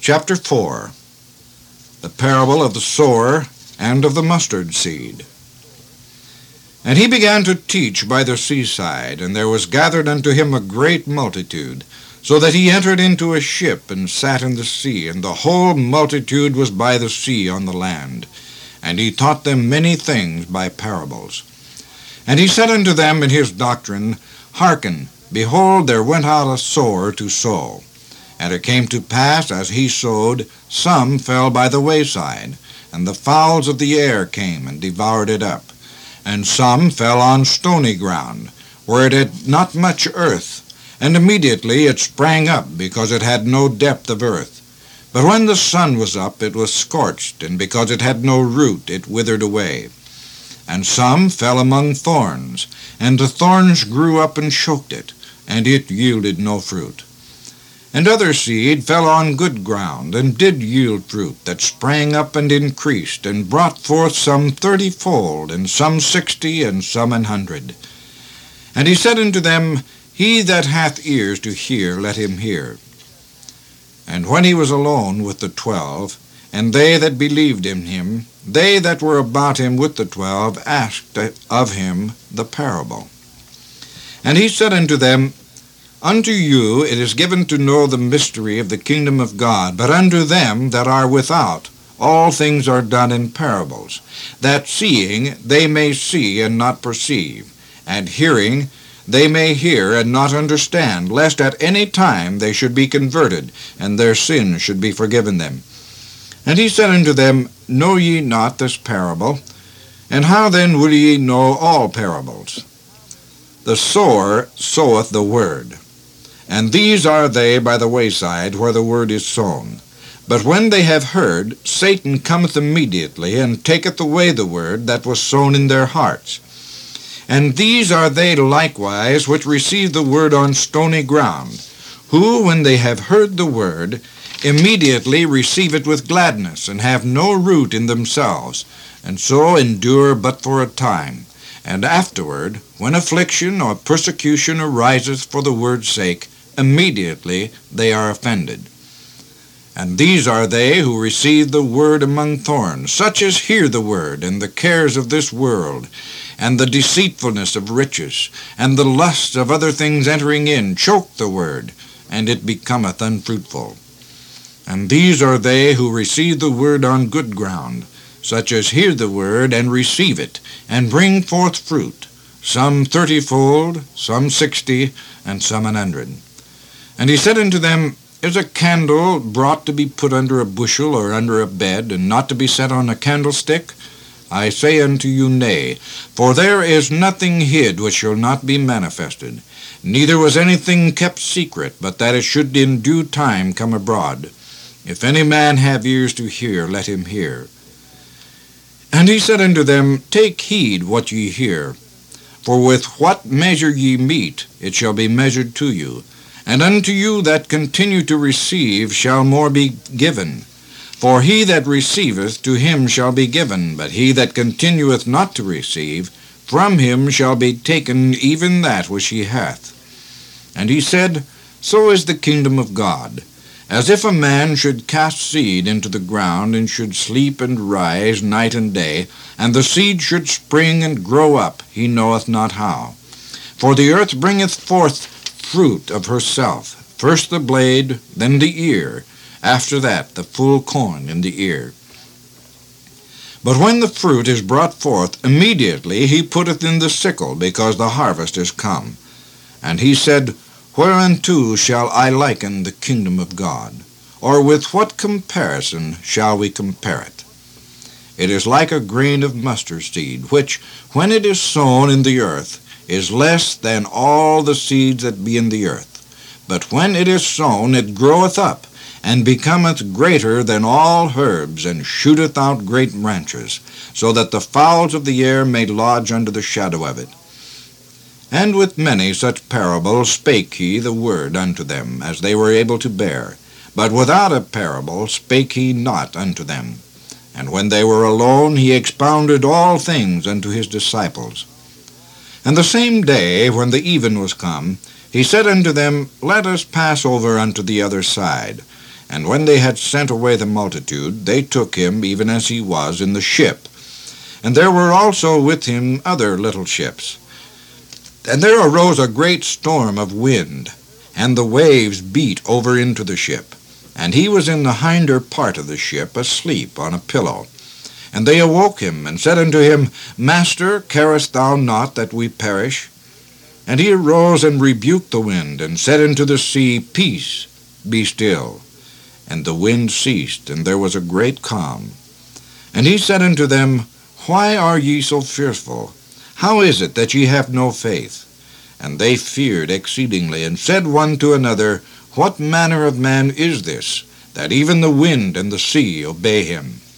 Chapter 4. The Parable of the Sower and of the Mustard Seed. And he began to teach by the seaside, and there was gathered unto him a great multitude, so that he entered into a ship, and sat in the sea, and the whole multitude was by the sea on the land. And he taught them many things by parables. And he said unto them in his doctrine, Hearken, behold, there went out a sower to sow. And it came to pass, as he sowed, some fell by the wayside, and the fowls of the air came and devoured it up. And some fell on stony ground, where it had not much earth, and immediately it sprang up, because it had no depth of earth. But when the sun was up, it was scorched, and because it had no root, it withered away. And some fell among thorns, and the thorns grew up and choked it, and it yielded no fruit. And other seed fell on good ground, and did yield fruit, that sprang up and increased, and brought forth some 30-fold, and some 60, and some 100. And he said unto them, He that hath ears to hear, let him hear. And when he was alone with the 12, and they that believed in him, they that were about him with the 12, asked of him the parable. And he said unto them, Unto you it is given to know the mystery of the kingdom of God, but unto them that are without all things are done in parables, that seeing they may see and not perceive, and hearing they may hear and not understand, lest at any time they should be converted, and their sins should be forgiven them. And he said unto them, Know ye not this parable? And how then will ye know all parables? The sower soweth the word. And these are they by the wayside, where the word is sown. But when they have heard, Satan cometh immediately, and taketh away the word that was sown in their hearts. And these are they likewise which receive the word on stony ground, who, when they have heard the word, immediately receive it with gladness, and have no root in themselves, and so endure but for a time. And afterward, when affliction or persecution ariseth for the word's sake, immediately they are offended. And these are they who receive the word among thorns, such as hear the word, and the cares of this world, and the deceitfulness of riches, and the lusts of other things entering in, choke the word, and it becometh unfruitful. And these are they who receive the word on good ground, such as hear the word, and receive it, and bring forth fruit, some 30-fold, some 60, and some 100. And he said unto them, Is a candle brought to be put under a bushel or under a bed, and not to be set on a candlestick? I say unto you, Nay, for there is nothing hid which shall not be manifested, neither was anything kept secret, but that it should in due time come abroad. If any man have ears to hear, let him hear. And he said unto them, Take heed what ye hear, for with what measure ye mete, it shall be measured to you. And unto you that continue to receive shall more be given. For he that receiveth, to him shall be given, but he that continueth not to receive, from him shall be taken even that which he hath. And he said, So is the kingdom of God. As if a man should cast seed into the ground, and should sleep and rise night and day, and the seed should spring and grow up, he knoweth not how. For the earth bringeth forth fruit of herself, first the blade, then the ear, after that the full corn in the ear. But when the fruit is brought forth, immediately he putteth in the sickle, because the harvest is come. And he said, Whereunto shall I liken the kingdom of God? Or with what comparison shall we compare it? It is like a grain of mustard seed, which, when it is sown in the earth, is less than all the seeds that be in the earth. But when it is sown, it groweth up, and becometh greater than all herbs, and shooteth out great branches, so that the fowls of the air may lodge under the shadow of it. And with many such parables spake he the word unto them, as they were able to bear. But without a parable spake he not unto them. And when they were alone, he expounded all things unto his disciples. And the same day, when the even was come, he said unto them, Let us pass over unto the other side. And when they had sent away the multitude, they took him even as he was in the ship. And there were also with him other little ships. And there arose a great storm of wind, and the waves beat over into the ship. And he was in the hinder part of the ship, asleep on a pillow. And they awoke him, and said unto him, Master, carest thou not that we perish? And he arose and rebuked the wind, and said unto the sea, Peace, be still. And the wind ceased, and there was a great calm. And he said unto them, Why are ye so fearful? How is it that ye have no faith? And they feared exceedingly, and said one to another, What manner of man is this, that even the wind and the sea obey him?